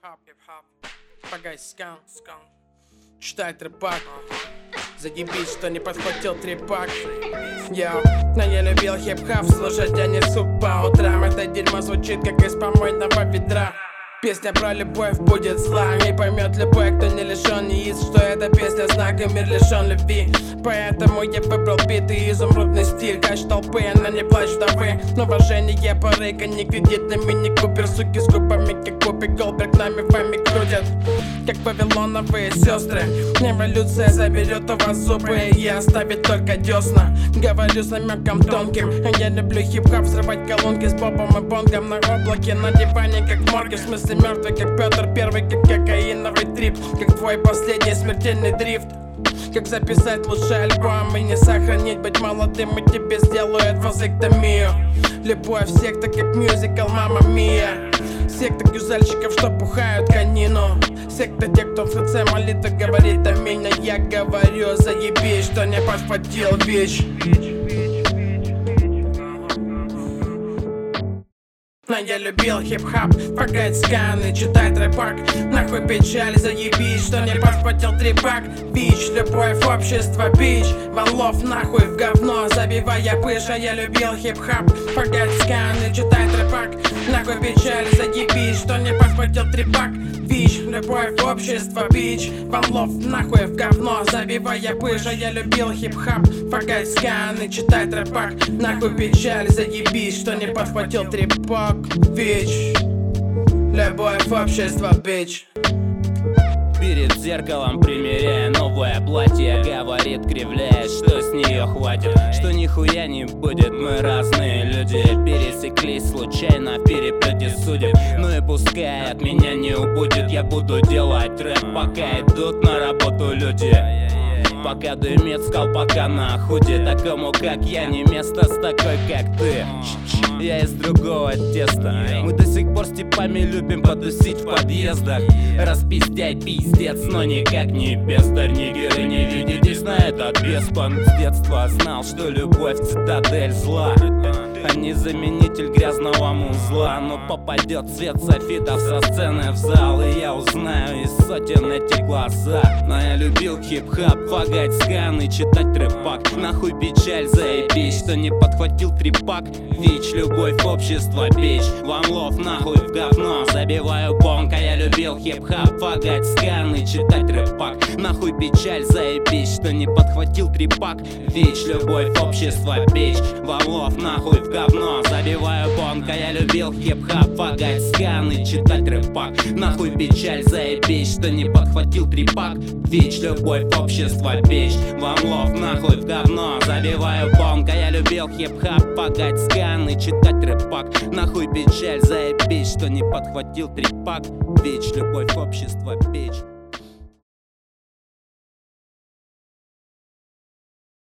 Хип-хап. Погодь, скан. Читай трепак. Заебись, что не подхватил трепак. Йоу, но я любил хип-хап слушать, а не суп по утрам. Это дерьмо звучит, как из помойного ведра. Песня про любовь будет зла. Не поймет любой, кто не лишен яиц, что эта песня знак, и мир лишен любви. Поэтому я выбрал биты и изумрудный стиль. Кач толпы, она не плачь вдовы. Но уважение порыка, не кредит на мини-купер. Суки с губами, как Вупи Голдберг, нами вами крутят, как вавилоновые сестры. Эволюция заберет у вас зубы и оставит только десна. Говорю с намеком тонким. Я люблю хип-хап, взрывать колонки с бобом и бонгом на облаке, на диване, как в морге. В смысле мертвый, как Петр Первый, как кокаиновый трип, как твой последний смертельный дрифт. Как записать лучший альбом и не сохранить, быть молодым, и тебе сделают вазэктомию. Любовь секта, как мюзикл «Мамма Мия». Секта гюзельщиков, что пухают конину. Секта тех, кто в конце молитвы говорит аминь. А я говорю, заебись, что не подхватил ВИЧ. Но я любил хип-хап, погать сканы, читать рэпак. Нахуй печаль, заебись, что не подхватил трепак. ВИЧ, любовь, общество, бич. Валов нахуй в говно, забивая пыша. Я любил хип-хап, погать сканы, читать рэпак. Нахуй печаль, заебись, что не подхватил трепак. ВИЧ, любовь, общество, бич. Валов нахуй в говно, забивая пыша. Я любил хип-хап, погать сканы, читать рэпак. Нахуй печаль, заебись, что не подхватил трепак. ВИЧ, любовь, общество, бич. Перед зеркалом примеряя новое платье, говорит, кривляясь, что с нее хватит, что нихуя не будет, мы разные люди. Пересеклись случайно в переплете судеб. Ну и пускай от меня не убудет, я буду делать рэп, пока идут на работу люди. Пока дымит с колпака на худе. Такому как я не место с такой как ты. Я из другого теста. Мы до сих пор с типами любим потусить в подъездах. Распиздять пиздец, но никак не бездарь. Нигеры, не ведитесь на этот беспон. С детства знал, что любовь цитадель зла, а не заменитель грязного музла. Но попадет цвет софитов со сцены в зал, и я узнаю из сотен эти глаза. Но я любил хип-хап, погать сканы, читать рэпак. Нахуй печаль, заебись, что не подхватил трепак. ВИЧ, любовь, общество, бич. One love, нахуй в говно, забиваю бонг. А я любил хип-хап, погать сканы, читать рэпак. Нахуй печаль, заебись, что не подхватил трепак. ВИЧ, любовь, общество, бич. One love, нахуй в говно, забиваю бонг. А я любил хип-хап, погать сканы, читать рэпак. Нахуй печаль, заебись, что не подхватил трепак. ВИЧ, любовь, общество, бич. One love, нахуй в говно, забиваю бонг. А я любил хип-хап, погать сканы, читать рэпак. Нахуй печаль, заебись, что не подхватил трепак. ВИЧ, любовь, общество, бич.